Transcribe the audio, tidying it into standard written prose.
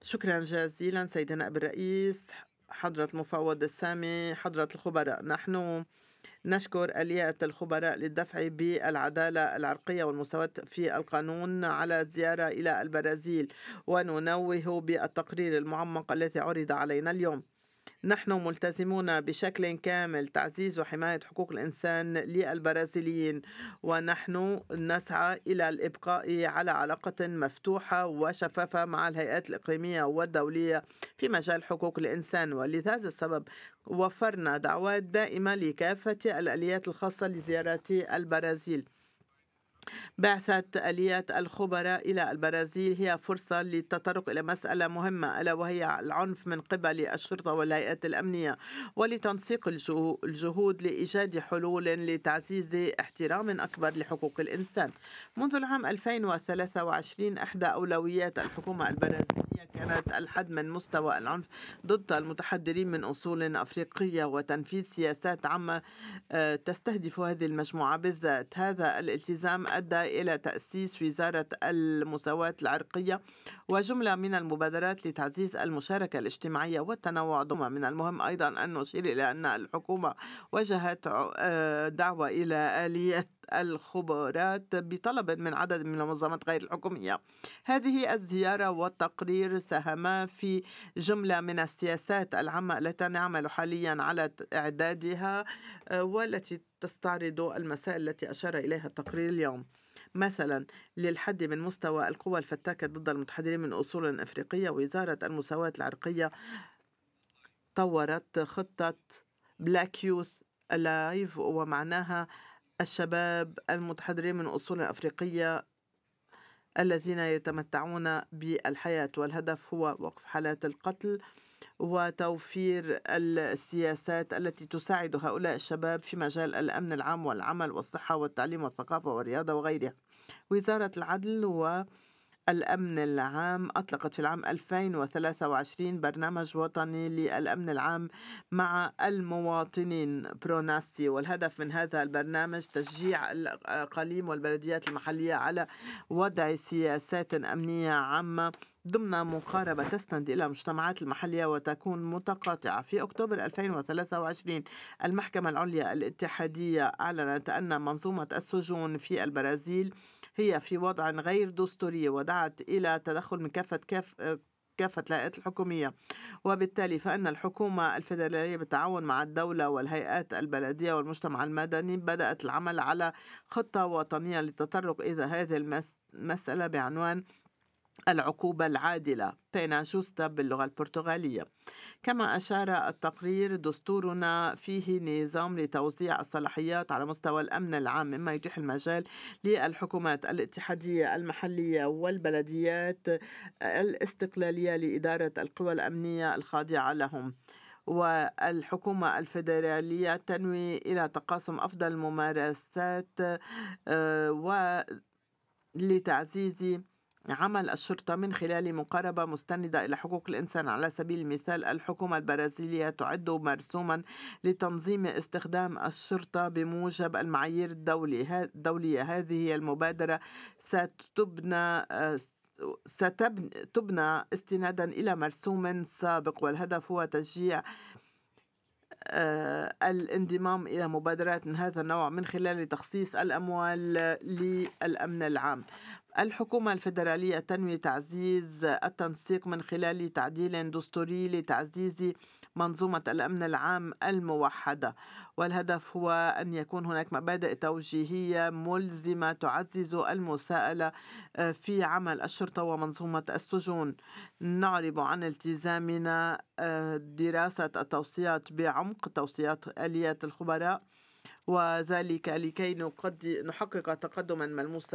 شكرا جزيلا سيدنا نائب الرئيس، حضرة المفوض السامي، حضرة الخبراء. نحن نشكر آليات الخبراء للدفع بالعدالة العرقية والمساواة في القانون على الزيارة إلى البرازيل، وننوه بالتقرير المعمق الذي عرض علينا اليوم. نحن ملتزمون بشكل كامل تعزيز وحماية حقوق الإنسان للبرازيليين، ونحن نسعى إلى الإبقاء على علاقة مفتوحة وشفافة مع الهيئات الإقليمية والدولية في مجال حقوق الإنسان. ولهذا السبب وفرنا دعوات دائمة لكافة الآليات الخاصة لزيارات البرازيل. بعثة آليات الخبراء إلى البرازيل هي فرصة للتطرق إلى مسألة مهمة، ألا وهي العنف من قبل الشرطة والهيئات الأمنية، ولتنسيق الجهود لإيجاد حلول لتعزيز احترام أكبر لحقوق الإنسان. منذ العام 2023 إحدى أولويات الحكومة البرازيلية كانت الحد من مستوى العنف ضد المتحضرين من أصول أفريقية وتنفيذ سياسات عامة تستهدف هذه المجموعة بالذات. هذا الالتزام أدى إلى تأسيس وزارة المساواة العرقية وجملة من المبادرات لتعزيز المشاركة الاجتماعية والتنوع. من المهم أيضا أن نشير إلى أن الحكومة وجهت دعوة إلى آلية الخبرات بطلب من عدد من المنظمات غير الحكومية. هذه الزيارة والتقرير ساهما في جملة من السياسات العامة التي نعمل حاليا على إعدادها، والتي تستعرض المسائل التي أشار إليها التقرير اليوم. مثلا، للحد من مستوى القوى الفتاكة ضد المتحضرين من أصول أفريقية، وزارة المساواة العرقية طورت خطة بلاك يوث ألايف، ومعناها الشباب المتحضرين من أصول أفريقية الذين يتمتعون بالحياة، والهدف هو وقف حالات القتل وتوفير السياسات التي تساعد هؤلاء الشباب في مجال الأمن العام والعمل والصحة والتعليم والثقافة والرياضة وغيرها. وزارة العدل والأمن العام أطلقت في العام 2023 برنامج وطني للأمن العام مع المواطنين بروناسي، والهدف من هذا البرنامج تشجيع الأقاليم والبلديات المحلية على وضع سياسات أمنية عامة ضمن مقاربة تستند إلى المجتمعات المحلية وتكون متقاطعة. في أكتوبر 2023 المحكمة العليا الاتحادية أعلنت أن منظومة السجون في البرازيل هي في وضع غير دستوري، ودعت إلى تدخل من كافة الهيئات الحكومية. وبالتالي فإن الحكومة الفيدرالية بالتعاون مع الدولة والهيئات البلدية والمجتمع المدني بدأت العمل على خطة وطنية للتطرق إلى هذه المسألة بعنوان العقوبة العادلة بينا جوستا باللغة البرتغالية. كما أشار التقرير دستورنا فيه نظام لتوزيع الصلاحيات على مستوى الأمن العام، مما يتيح المجال للحكومات الاتحادية المحلية والبلديات الاستقلالية لإدارة القوى الأمنية الخاضعة لهم. والحكومة الفيدرالية تنوي إلى تقاسم أفضل الممارسات ولتعزيز عمل الشرطة من خلال مقاربة مستندة إلى حقوق الإنسان. على سبيل المثال، الحكومة البرازيلية تعد مرسوما لتنظيم استخدام الشرطة بموجب المعايير الدولية. هذه المبادرة ستبنى تبنى استنادا إلى مرسوم سابق، والهدف هو تشجيع الانضمام إلى مبادرات من هذا النوع من خلال تخصيص الأموال للأمن العام. الحكومة الفيدرالية تنوي تعزيز التنسيق من خلال تعديل دستوري لتعزيز منظومة الأمن العام الموحدة، والهدف هو أن يكون هناك مبادئ توجيهية ملزمة تعزز المساءلة في عمل الشرطة ومنظومة السجون. نعرب عن التزامنا دراسة التوصيات بعمق، توصيات آليات الخبراء، وذلك لكي نحقق تقدما ملموسا